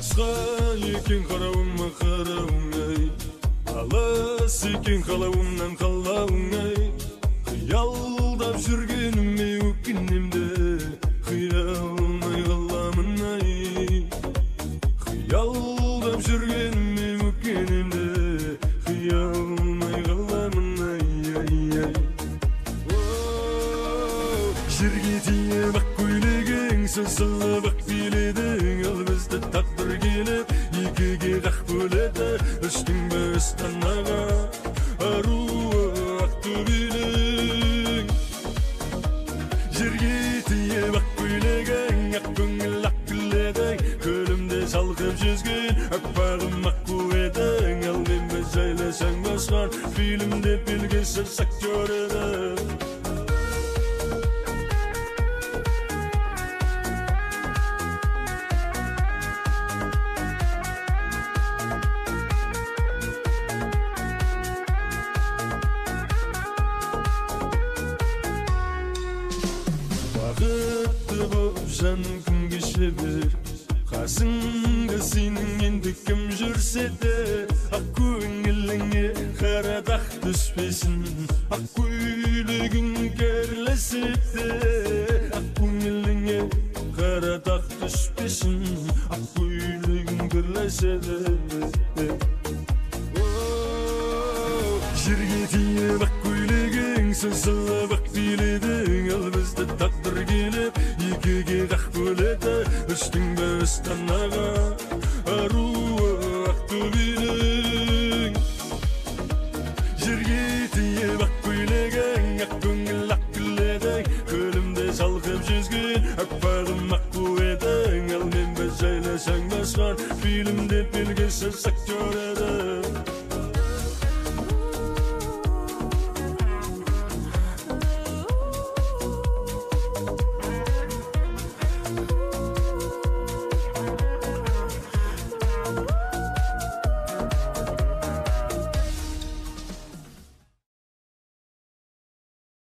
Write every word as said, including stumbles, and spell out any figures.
Басқа екен қарауыма қарауың ай, алыс екен қалауымнан қалауың ай, қиялдап жүргеніме өкінемді, қия алмай қаламын ай. Қиялдап жүргеніме өкінемді, қия алмай қаламын ай, ай, ай. Жерге тиіп ақ көйлегің, сызылып ақ биледің, ал бізді тағдыр келіп екіге қақ бөледі. Үштің бе Астанаға аруы Ақтөбелің. Жерге тиіп ақ көйлегің, ақ көңіл ақ гүледің, көлімде шалқып жүзген аппағым аққу едің. Ал мен бе жайласаң басқан фильмде белгісіз актер едің. Бақытты боп жаным күн кеше бер, қасыңда сенің енді кім жүрсе де, ақ көңіліңе қара дақ түспесін, ақ көйлегің керлесе де, ақ көңіліңе қара дақ түспесін, ақ көйлегің керлесе де. Жерге тиіп ақ көйлегің, сызылып ақ биледің, ал бізді тағдыр келіп екіге қақ бөледі. Үштің бе Астанаға аруы Ақтөбелің. Жерге тиіп ақ көйлегің, ақ көңіл ақ гүледің, көлімде шалқып жүзген аппағым аққу едің. Ал мен бе жайласаң басқан фильмде белгісіз актер едің.